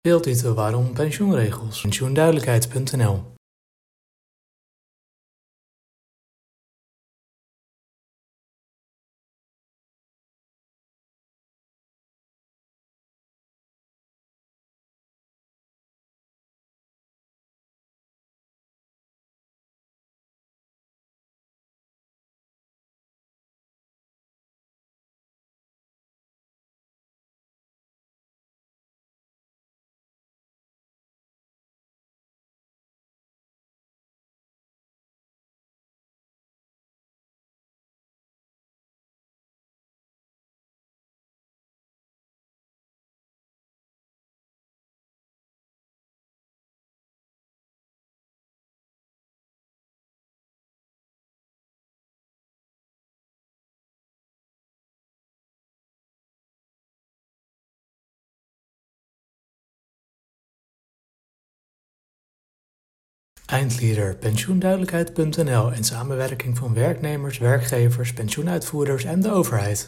Deeltitel Waarom pensioenregels? Pensioenduidelijkheid.nl Eindleader pensioenduidelijkheid.nl in samenwerking van werknemers, werkgevers, pensioenuitvoerders en de overheid.